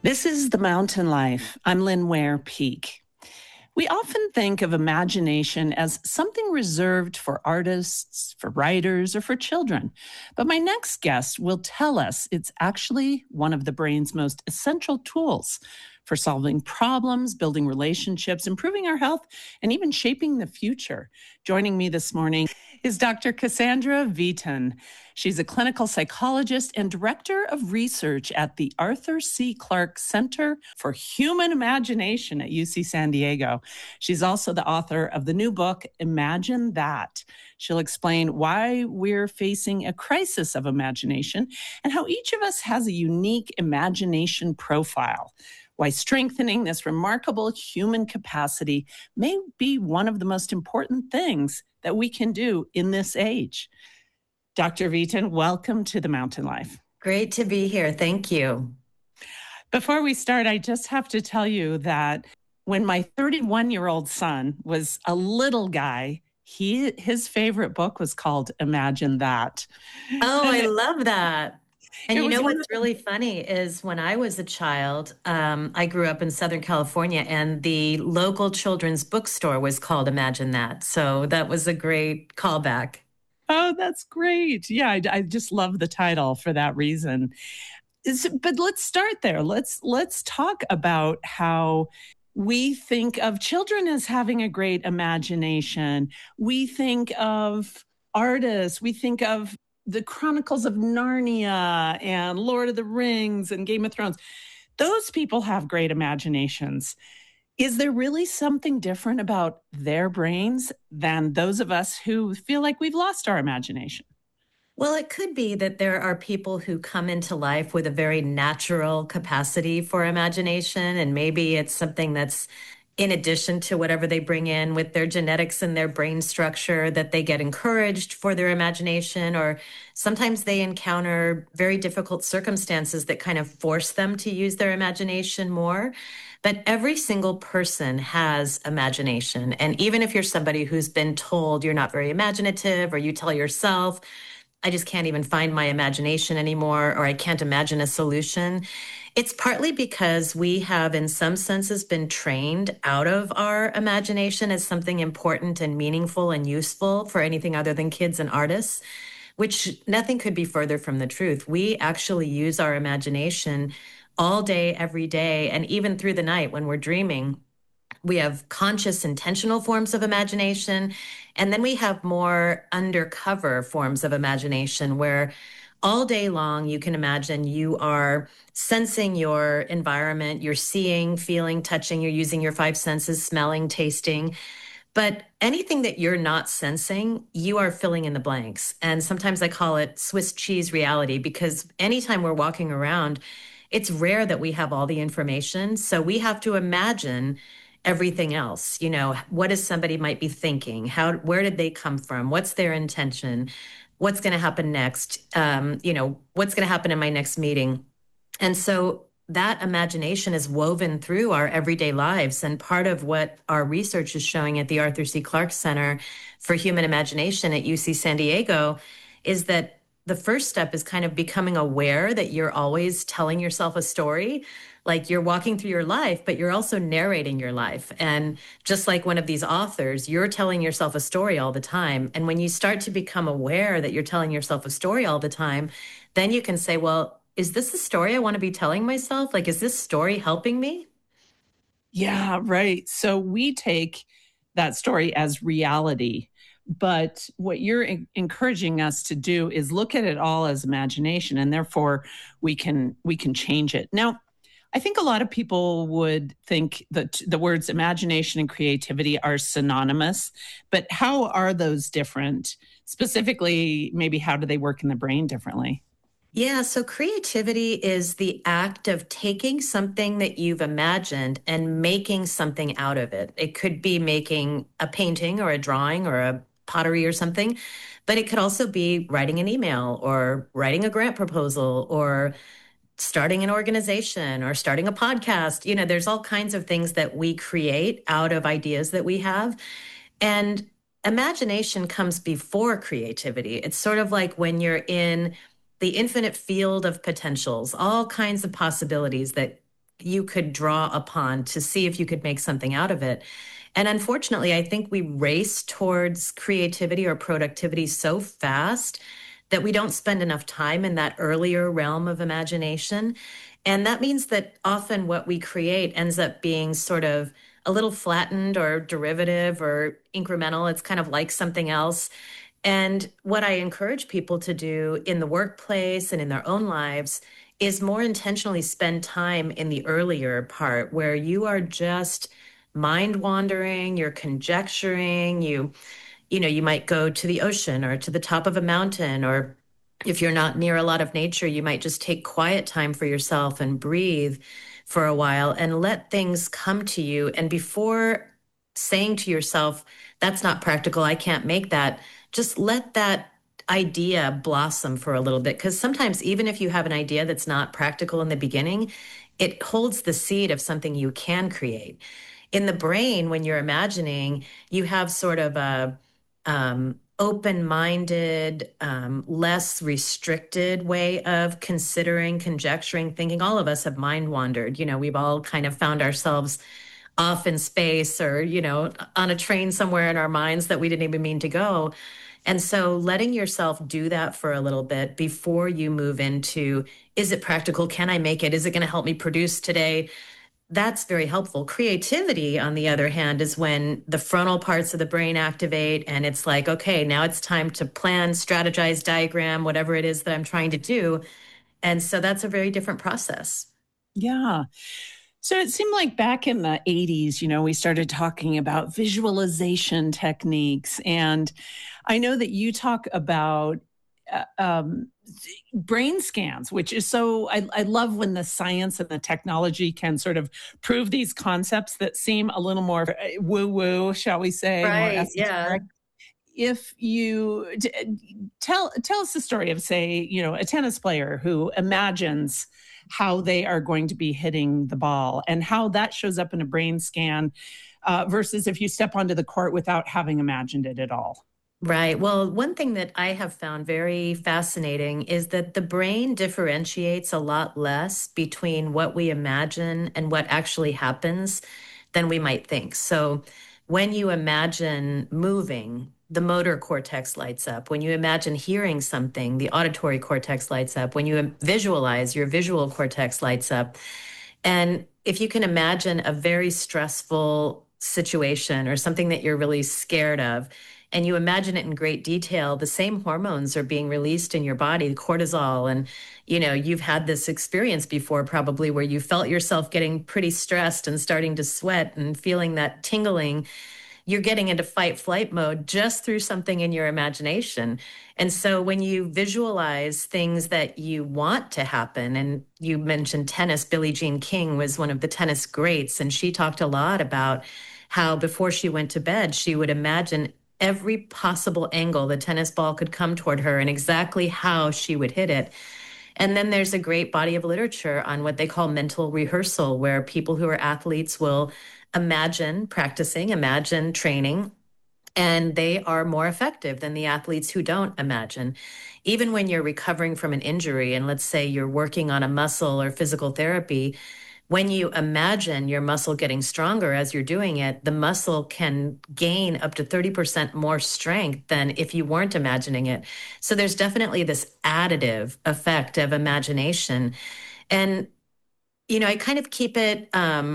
This is The Mountain Life. I'm Lynn Ware Peak. We often think of imagination as something reserved for artists, for writers, or for children. But my next guest will tell us it's actually one of the brain's most essential tools for solving problems, building relationships, improving our health, and even shaping the future. Joining me this morning is Dr. Cassandra Vitan. She's a clinical psychologist and director of research at the Arthur C. Clarke Center for Human Imagination at UC San Diego. She's also the author of the new book, Imagine That. She'll explain why we're facing a crisis of imagination and how each of us has a unique imagination profile. Why strengthening this remarkable human capacity may be one of the most important things that we can do in this age. Dr. Vitan, welcome to The Mountain Life. Great to be here. Thank you. Before we start, I just have to tell you that when my 31-year-old son was a little guy, his favorite book was called Imagine That. Oh, I love that. And you know what's really funny is when I was a child, I grew up in Southern California, and the local children's bookstore was called Imagine That. So that was a great callback. Oh, that's great. Yeah, I just love the title for that reason. But let's start there. Let's talk about how we think of children as having a great imagination. We think of artists. We think of the Chronicles of Narnia and Lord of the Rings and Game of Thrones. Those people have great imaginations. Is there really something different about their brains than those of us who feel like we've lost our imagination? Well, it could be that there are people who come into life with a very natural capacity for imagination, and maybe it's something that's in addition to whatever they bring in with their genetics and their brain structure, that they get encouraged for their imagination, or sometimes they encounter very difficult circumstances that kind of force them to use their imagination more. But every single person has imagination. And even if you're somebody who's been told you're not very imaginative, or you tell yourself, I just can't even find my imagination anymore, or I can't imagine a solution, it's partly because we have, in some senses, been trained out of our imagination as something important and meaningful and useful for anything other than kids and artists, which nothing could be further from the truth. We actually use our imagination all day, every day, and even through the night when we're dreaming. We have conscious, intentional forms of imagination, and then we have more undercover forms of imagination where all day long you can imagine you are sensing your environment, you're seeing, feeling, touching, you're using your five senses, smelling, tasting. But anything that you're not sensing, you are filling in the blanks. And sometimes I call it Swiss cheese reality, because anytime we're walking around, it's rare that we have all the information. So we have to imagine everything else. You know, what is somebody might be thinking? Where did they come from? What's their intention? What's going to happen next? What's going to happen in my next meeting? And so that imagination is woven through our everyday lives. And part of what our research is showing at the Arthur C. Clarke Center for Human Imagination at UC San Diego is that the first step is kind of becoming aware that you're always telling yourself a story. Like you're walking through your life, but you're also narrating your life. And just like one of these authors, you're telling yourself a story all the time. And when you start to become aware that you're telling yourself a story all the time, then you can say, well, is this the story I want to be telling myself? Like, is this story helping me? Yeah, right. So we take that story as reality. But what you're encouraging us to do is look at it all as imagination, and therefore we can change it. Now, I think a lot of people would think that the words imagination and creativity are synonymous, but how are those different? Specifically, maybe how do they work in the brain differently? Yeah, so creativity is the act of taking something that you've imagined and making something out of it. It could be making a painting or a drawing or a pottery or something, but it could also be writing an email or writing a grant proposal or starting an organization or starting a podcast. You know, there's all kinds of things that we create out of ideas that we have. And imagination comes before creativity. It's sort of like when you're in the infinite field of potentials, all kinds of possibilities that you could draw upon to see if you could make something out of it. And unfortunately, I think we race towards creativity or productivity so fast that we don't spend enough time in that earlier realm of imagination. And that means that often what we create ends up being sort of a little flattened or derivative or incremental. It's kind of like something else. And what I encourage people to do in the workplace and in their own lives is more intentionally spend time in the earlier part where you are just mind wandering, you're conjecturing, you might go to the ocean or to the top of a mountain, or if you're not near a lot of nature, you might just take quiet time for yourself and breathe for a while and let things come to you. And before saying to yourself, that's not practical, I can't make that, just let that idea blossom for a little bit. Because sometimes, even if you have an idea that's not practical in the beginning, it holds the seed of something you can create. In the brain, when you're imagining, you have sort of a open-minded, less restricted way of considering, conjecturing, thinking. All of us have mind wandered. We've all kind of found ourselves off in space or, on a train somewhere in our minds that we didn't even mean to go. And so letting yourself do that for a little bit before you move into, is it practical? Can I make it? Is it going to help me produce today? That's very helpful. Creativity, on the other hand, is when the frontal parts of the brain activate and it's like, okay, now it's time to plan, strategize, diagram, whatever it is that I'm trying to do. And so that's a very different process. Yeah. So it seemed like back in the 80s, we started talking about visualization techniques. And I know that you talk about uh, um, brain scans, which is I love when the science and the technology can sort of prove these concepts that seem a little more woo woo, shall we say, more Right. Yeah. esoteric. If you tell us the story of, say, a tennis player who imagines how they are going to be hitting the ball and how that shows up in a brain scan versus if you step onto the court without having imagined it at all. Right. Well, one thing that I have found very fascinating is that the brain differentiates a lot less between what we imagine and what actually happens than we might think. So when you imagine moving, the motor cortex lights up. When you imagine hearing something, the auditory cortex lights up. When you visualize, your visual cortex lights up. And if you can imagine a very stressful situation or something that you're really scared of, and you imagine it in great detail, the same hormones are being released in your body, cortisol. And, you've had this experience before probably where you felt yourself getting pretty stressed and starting to sweat and feeling that tingling. You're getting into fight flight mode just through something in your imagination. And so when you visualize things that you want to happen, and you mentioned tennis, Billie Jean King was one of the tennis greats, and she talked a lot about how before she went to bed, she would imagine every possible angle the tennis ball could come toward her and exactly how she would hit it. And then there's a great body of literature on what they call mental rehearsal, where people who are athletes will imagine practicing, imagine training, and they are more effective than the athletes who don't imagine. Even when you're recovering from an injury, and let's say you're working on a muscle or physical therapy, when you imagine your muscle getting stronger as you're doing it, the muscle can gain up to 30% more strength than if you weren't imagining it. So there's definitely this additive effect of imagination. And, I kind of keep it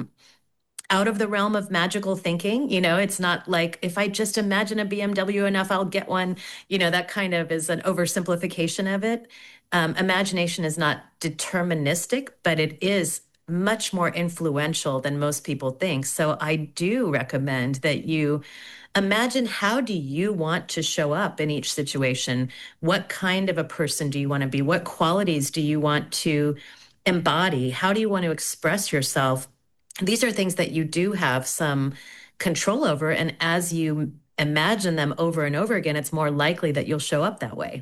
out of the realm of magical thinking. It's not like if I just imagine a BMW enough, I'll get one. That kind of is an oversimplification of it. Imagination is not deterministic, but it is much more influential than most people think. So I do recommend that you imagine, how do you want to show up in each situation? What kind of a person do you want to be? What qualities do you want to embody? How do you want to express yourself? These are things that you do have some control over. And as you imagine them over and over again, it's more likely that you'll show up that way.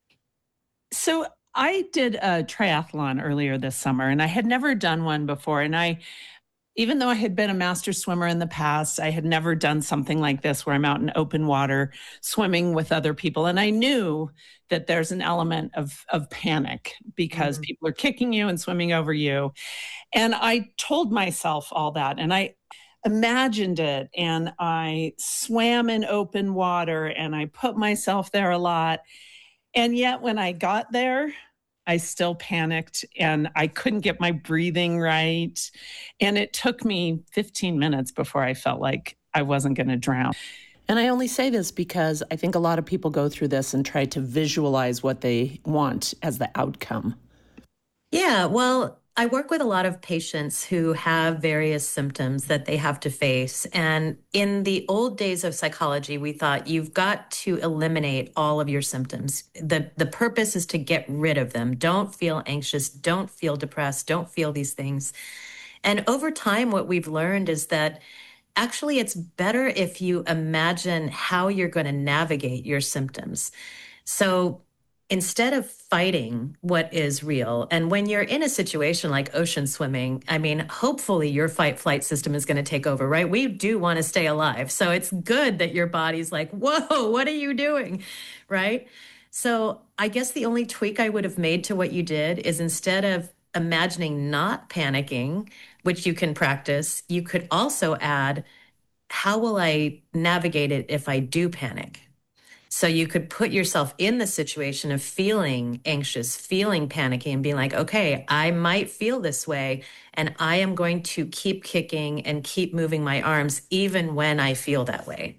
So I did a triathlon earlier this summer and I had never done one before. And Even though I had been a master swimmer in the past, I had never done something like this where I'm out in open water swimming with other people. And I knew that there's an element of panic because people are kicking you and swimming over you. And I told myself all that and I imagined it and I swam in open water and I put myself there a lot. And yet when I got there, I still panicked and I couldn't get my breathing right. And it took me 15 minutes before I felt like I wasn't going to drown. And I only say this because I think a lot of people go through this and try to visualize what they want as the outcome. Yeah, well, I work with a lot of patients who have various symptoms that they have to face. And in the old days of psychology, we thought you've got to eliminate all of your symptoms. The purpose is to get rid of them. Don't feel anxious, don't feel depressed, don't feel these things. And over time, what we've learned is that actually it's better if you imagine how you're going to navigate your symptoms. So instead of fighting what is real, and when you're in a situation like ocean swimming, I mean, hopefully your fight flight system is going to take over, right? We do want to stay alive. So it's good that your body's like, whoa, what are you doing? Right? So I guess the only tweak I would have made to what you did is instead of imagining not panicking, which you can practice, you could also add, how will I navigate it if I do panic? So you could put yourself in the situation of feeling anxious, feeling panicky, and being like, okay, I might feel this way, and I am going to keep kicking and keep moving my arms even when I feel that way.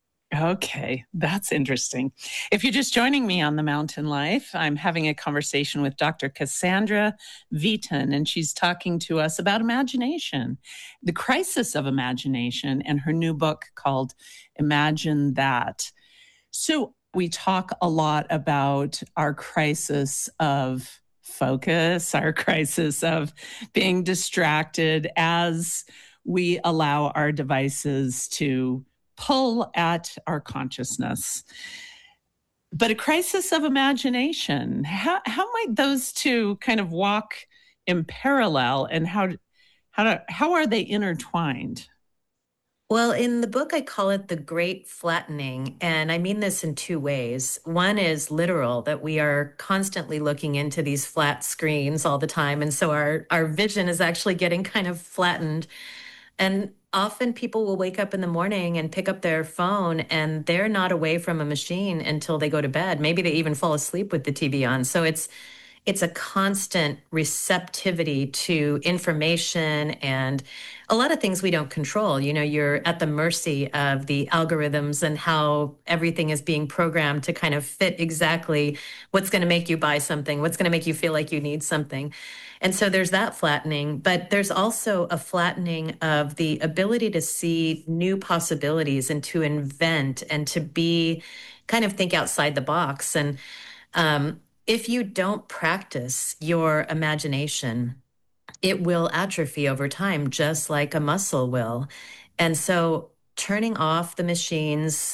Okay, that's interesting. If you're just joining me on The Mountain Life, I'm having a conversation with Dr. Cassandra Viton, and she's talking to us about imagination, the crisis of imagination, and her new book called Imagine That. So we talk a lot about our crisis of focus, our crisis of being distracted as we allow our devices to pull at our consciousness. But a crisis of imagination, how might those two kind of walk in parallel and how are they intertwined? Well, in the book, I call it the great flattening. And I mean this in two ways. One is literal, that we are constantly looking into these flat screens all the time. And so our vision is actually getting kind of flattened. And often people will wake up in the morning and pick up their phone and they're not away from a machine until they go to bed. Maybe they even fall asleep with the TV on. So it's a constant receptivity to information and a lot of things we don't control. You know, you're at the mercy of the algorithms and how everything is being programmed to kind of fit exactly what's going to make you buy something, what's going to make you feel like you need something. And so there's that flattening, but there's also a flattening of the ability to see new possibilities and to invent and to be kind of think outside the box. And if you don't practice your imagination, it will atrophy over time, just like a muscle will. And so turning off the machines,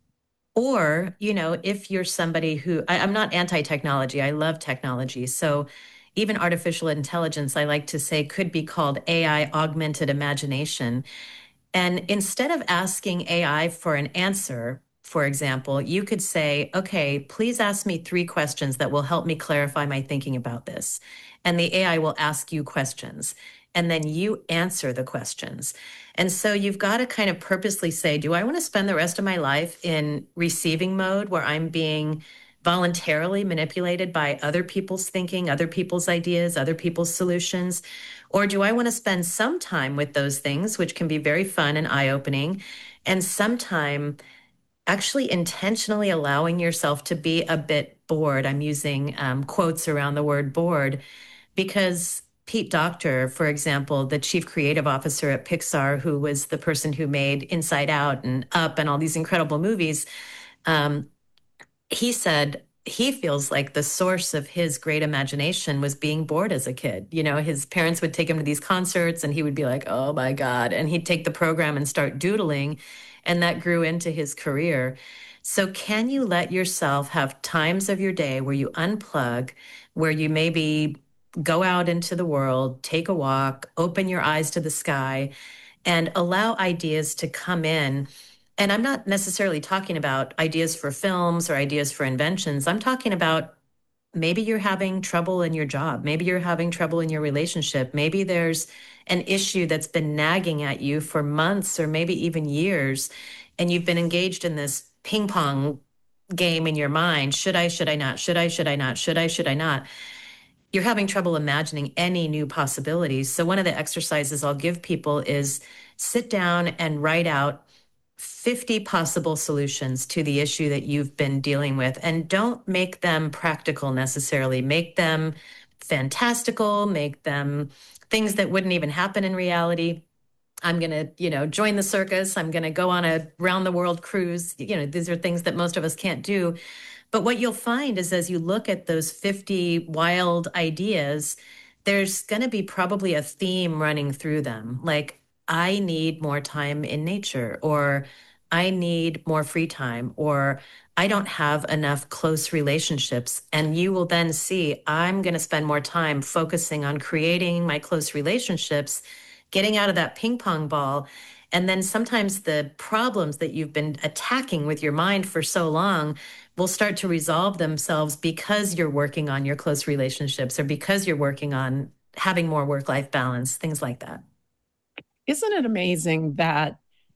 or, you know, if you're somebody who, I'm not anti-technology, I love technology. So even artificial intelligence, I like to say, could be called AI augmented imagination. And instead of asking AI for an answer, for example, you could say, okay, please ask me 3 questions that will help me clarify my thinking about this. And the AI will ask you questions. And then you answer the questions. And so you've got to kind of purposely say, do I want to spend the rest of my life in receiving mode where I'm being voluntarily manipulated by other people's thinking, other people's ideas, other people's solutions? Or do I want to spend some time with those things, which can be very fun and eye-opening, and some time actually intentionally allowing yourself to be a bit bored? I'm using quotes around the word bored because Pete Docter, for example, the chief creative officer at Pixar, who was the person who made Inside Out and Up and all these incredible movies, he said he feels like the source of his great imagination was being bored as a kid. You know, his parents would take him to these concerts and he would be like, oh my God. And he'd take the program and start doodling. And that grew into his career. So can you let yourself have times of your day where you unplug, where you maybe go out into the world, take a walk, open your eyes to the sky, and allow ideas to come in. And I'm not necessarily talking about ideas for films or ideas for inventions. I'm talking about maybe you're having trouble in your job. Maybe you're having trouble in your relationship. Maybe there's an issue that's been nagging at you for months or maybe even years. And you've been engaged in this ping pong game in your mind. Should I not? Should I not? Should I not? You're having trouble imagining any new possibilities. So, one of the exercises I'll give people is sit down and write out 50 possible solutions to the issue that you've been dealing with. And don't make them practical necessarily. Make them fantastical, make them things that wouldn't even happen in reality. I'm going to, join the circus. I'm going to go on a round the world cruise. These are things that most of us can't do. But what you'll find is as you look at those 50 wild ideas, there's going to be probably a theme running through them. Like, I need more time in nature, or I need more free time, or I don't have enough close relationships. And you will then see, I'm going to spend more time focusing on creating my close relationships, getting out of that ping pong ball. And then sometimes the problems that you've been attacking with your mind for so long will start to resolve themselves because you're working on your close relationships or because you're working on having more work-life balance, things like that. Isn't it amazing that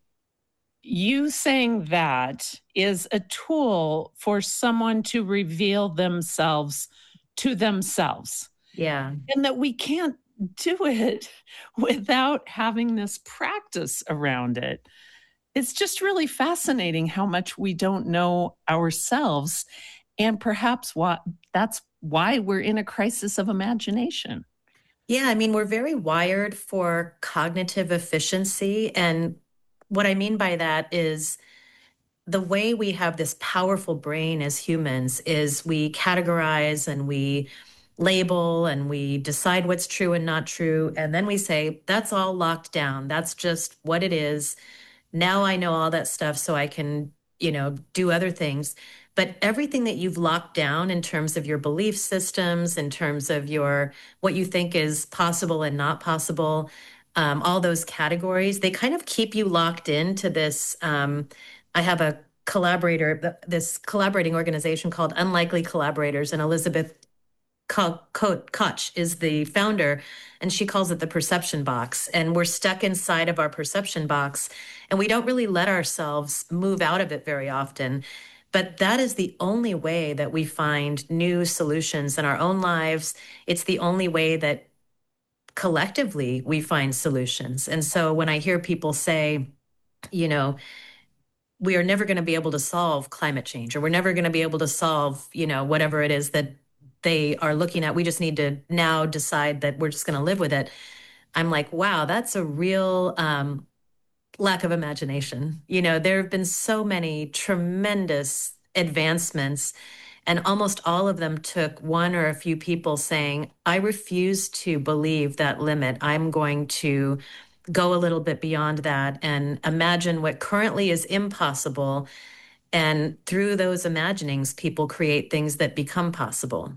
you saying that is a tool for someone to reveal themselves to themselves? Yeah. And that we can't do it without having this practice around it. It's just really fascinating how much we don't know ourselves, and perhaps that's why we're in a crisis of imagination. Yeah, I mean, we're very wired for cognitive efficiency. And what I mean by that is the way we have this powerful brain as humans is we categorize and we label and we decide what's true and not true. And then we say, that's all locked down. That's just what it is. Now I know all that stuff so I can, do other things. But everything that you've locked down in terms of your belief systems, in terms of what you think is possible and not possible, all those categories, they kind of keep you locked into this. I have a collaborator, this collaborating organization called Unlikely Collaborators, and Elizabeth Koch is the founder, and she calls it the perception box. And we're stuck inside of our perception box, and we don't really let ourselves move out of it very often. But that is the only way that we find new solutions in our own lives. It's the only way that collectively we find solutions. And so when I hear people say, we are never going to be able to solve climate change, or we're never going to be able to solve, whatever it is that they are looking at, we just need to now decide that we're just going to live with it. I'm like, wow, that's a real lack of imagination. There have been so many tremendous advancements, and almost all of them took one or a few people saying, I refuse to believe that limit. I'm going to go a little bit beyond that and imagine what currently is impossible. And through those imaginings, people create things that become possible.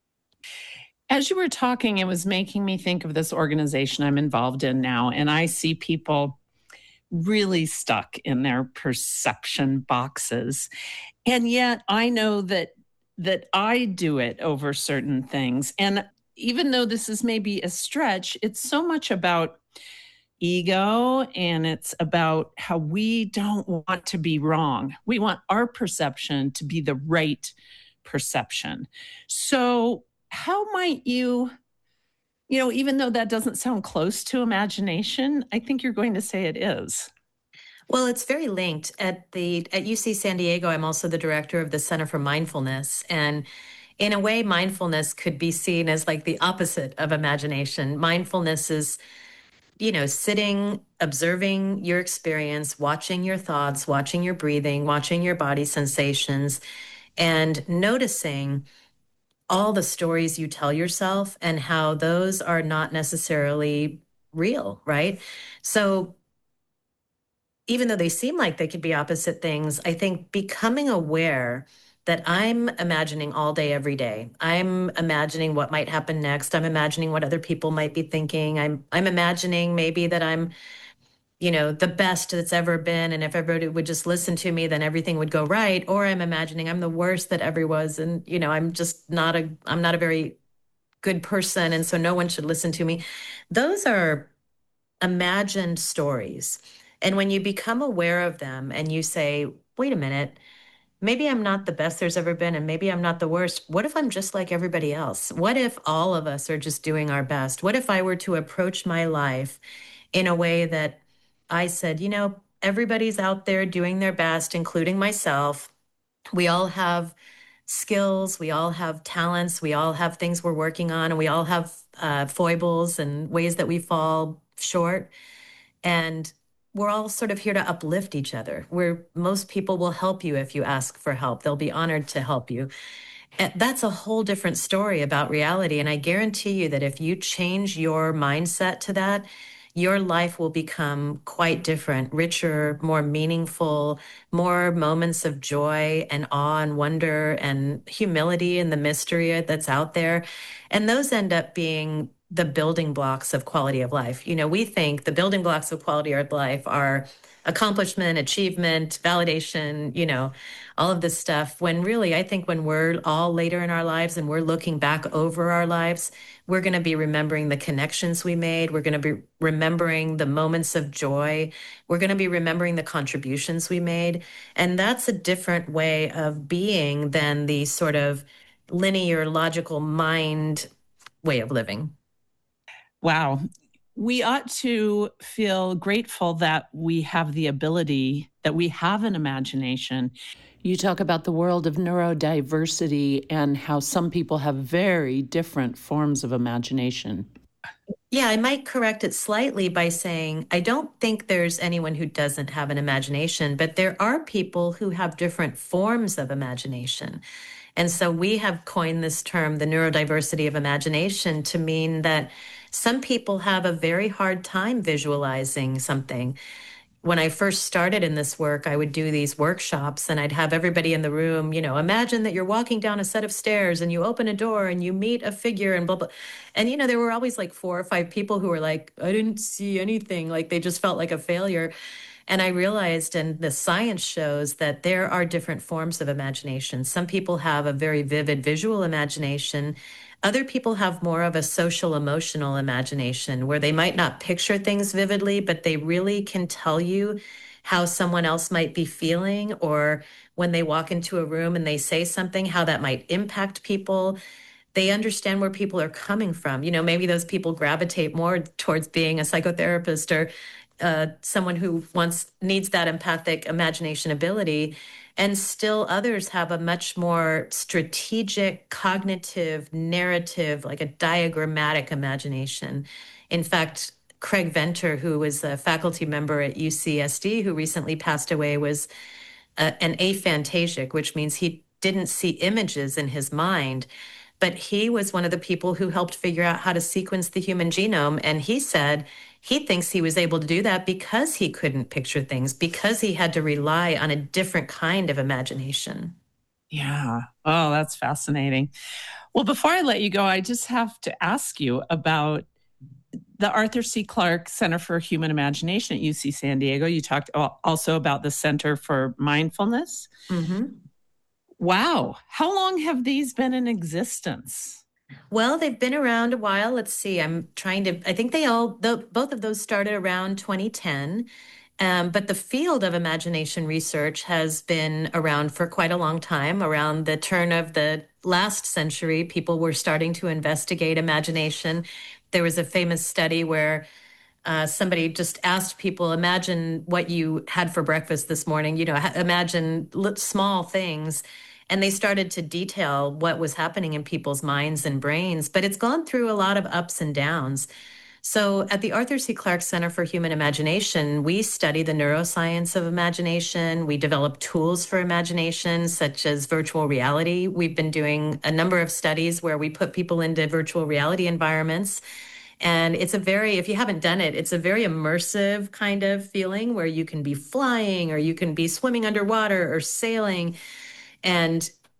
As you were talking, it was making me think of this organization I'm involved in now, and I see people really stuck in their perception boxes. And yet I know that I do it over certain things. And even though this is maybe a stretch, it's so much about ego, and it's about how we don't want to be wrong. We want our perception to be the right perception. So how might you, even though that doesn't sound close to imagination, I think you're going to say it is. Well, it's very linked. At UC San Diego, I'm also the director of the Center for Mindfulness. And in a way, mindfulness could be seen as like the opposite of imagination. Mindfulness is, sitting, observing your experience, watching your thoughts, watching your breathing, watching your body sensations, and noticing all the stories you tell yourself and how those are not necessarily real, right? So even though they seem like they could be opposite things, I think becoming aware that I'm imagining all day, every day. I'm imagining what might happen next. I'm imagining what other people might be thinking. I'm imagining maybe that I'm, the best that's ever been. And if everybody would just listen to me, then everything would go right. Or I'm imagining I'm the worst that ever was. And, I'm not a very good person. And so no one should listen to me. Those are imagined stories. And when you become aware of them and you say, wait a minute, maybe I'm not the best there's ever been, and maybe I'm not the worst. What if I'm just like everybody else? What if all of us are just doing our best? What if I were to approach my life in a way that I said, everybody's out there doing their best, including myself. We all have skills, we all have talents, we all have things we're working on, and we all have foibles and ways that we fall short. And we're all sort of here to uplift each other, where most people will help you if you ask for help. They'll be honored to help you. And that's a whole different story about reality. And I guarantee you that if you change your mindset to that, your life will become quite different, richer, more meaningful, more moments of joy and awe and wonder and humility and the mystery that's out there. And those end up being the building blocks of quality of life. We think the building blocks of quality of life are accomplishment, achievement, validation, all of this stuff. When really, I think when we're all later in our lives and we're looking back over our lives, we're going to be remembering the connections we made. We're going to be remembering the moments of joy. We're going to be remembering the contributions we made. And that's a different way of being than the sort of linear, logical mind way of living. Wow. We ought to feel grateful that we have the ability, that we have an imagination. You talk about the world of neurodiversity and how some people have very different forms of imagination. Yeah, I might correct it slightly by saying I don't think there's anyone who doesn't have an imagination, but there are people who have different forms of imagination. And so we have coined this term, the neurodiversity of imagination, to mean that some people have a very hard time visualizing something. When I first started in this work, I would do these workshops and I'd have everybody in the room, imagine that you're walking down a set of stairs and you open a door and you meet a figure and blah, blah. And, there were always like 4 or 5 people who were like, I didn't see anything. Like they just felt like a failure. And I realized, and the science shows, that there are different forms of imagination. Some people have a very vivid visual imagination. Other people have more of a social emotional imagination where they might not picture things vividly, but they really can tell you how someone else might be feeling, or when they walk into a room and they say something, how that might impact people. They understand where people are coming from. Maybe those people gravitate more towards being a psychotherapist or someone who needs that empathic imagination ability. And still others have a much more strategic, cognitive, narrative, like a diagrammatic imagination. In fact, Craig Venter, who was a faculty member at UCSD, who recently passed away, was an aphantasic, which means he didn't see images in his mind. But he was one of the people who helped figure out how to sequence the human genome. And he said he thinks he was able to do that because he couldn't picture things, because he had to rely on a different kind of imagination. Yeah. Oh, that's fascinating. Well, before I let you go, I just have to ask you about the Arthur C. Clarke Center for Human Imagination at UC San Diego. You talked also about the Center for Mindfulness. Mm-hmm. Wow. How long have these been in existence? Well, they've been around a while. Let's see. I think both of those started around 2010. But the field of imagination research has been around for quite a long time. Around the turn of the last century, people were starting to investigate imagination. There was a famous study where somebody just asked people, imagine what you had for breakfast this morning, imagine small things. And they started to detail what was happening in people's minds and brains. But it's gone through a lot of ups and downs. So at the Arthur C. Clarke Center for Human Imagination, we study the neuroscience of imagination. We develop tools for imagination, such as virtual reality. We've been doing a number of studies where we put people into virtual reality environments. And if you haven't done it, it's a very immersive kind of feeling where you can be flying or you can be swimming underwater or sailing. And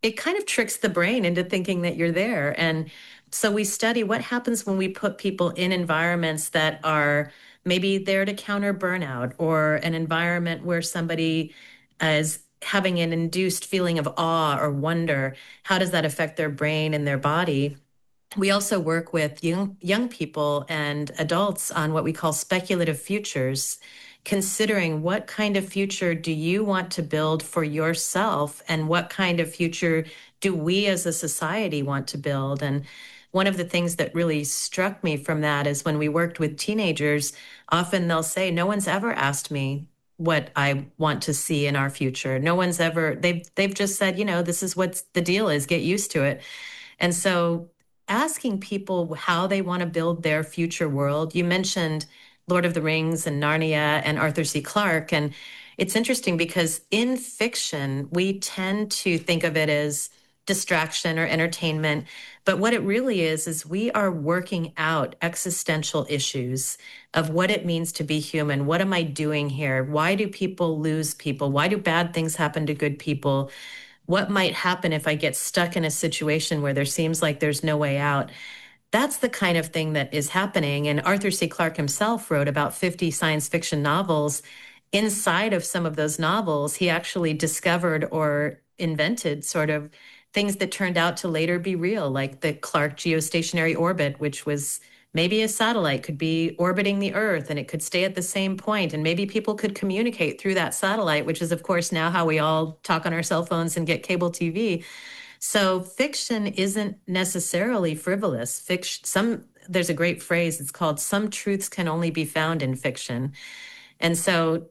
it kind of tricks the brain into thinking that you're there. And so we study what happens when we put people in environments that are maybe there to counter burnout, or an environment where somebody is having an induced feeling of awe or wonder. How does that affect their brain and their body? We also work with young people and adults on what we call speculative futures, considering what kind of future do you want to build for yourself, and what kind of future do we as a society want to build. And one of the things that really struck me from that is when we worked with teenagers, often they'll say, no one's ever asked me what I want to see in our future. No one's ever, they've just said, this is what the deal is, get used to it. And so asking people how they want to build their future world. You mentioned Lord of the Rings and Narnia and Arthur C. Clarke. And it's interesting because in fiction, we tend to think of it as distraction or entertainment. But what it really is we are working out existential issues of what it means to be human. What am I doing here? Why do people lose people? Why do bad things happen to good people? What might happen if I get stuck in a situation where there seems like there's no way out? That's the kind of thing that is happening. And Arthur C. Clarke himself wrote about 50 science fiction novels. Inside of some of those novels, he actually discovered or invented sort of things that turned out to later be real, like the Clarke geostationary orbit, which was maybe a satellite could be orbiting the Earth and it could stay at the same point, and maybe people could communicate through that satellite, which is, of course, now how we all talk on our cell phones and get cable TV. So fiction isn't necessarily frivolous. There's a great phrase. It's called "Some truths can only be found in fiction." And so,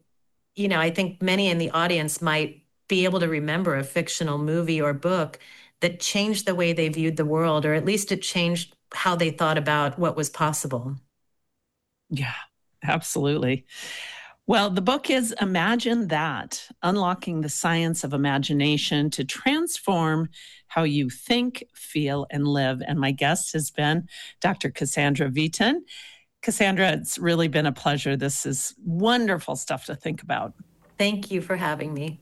I think many in the audience might be able to remember a fictional movie or book that changed the way they viewed the world, or at least it changed how they thought about what was possible. Yeah, absolutely. Well, the book is Imagine That, Unlocking the Science of Imagination to Transform How You Think, Feel, and Live. And my guest has been Dr. Cassandra Viton. Cassandra, it's really been a pleasure. This is wonderful stuff to think about. Thank you for having me.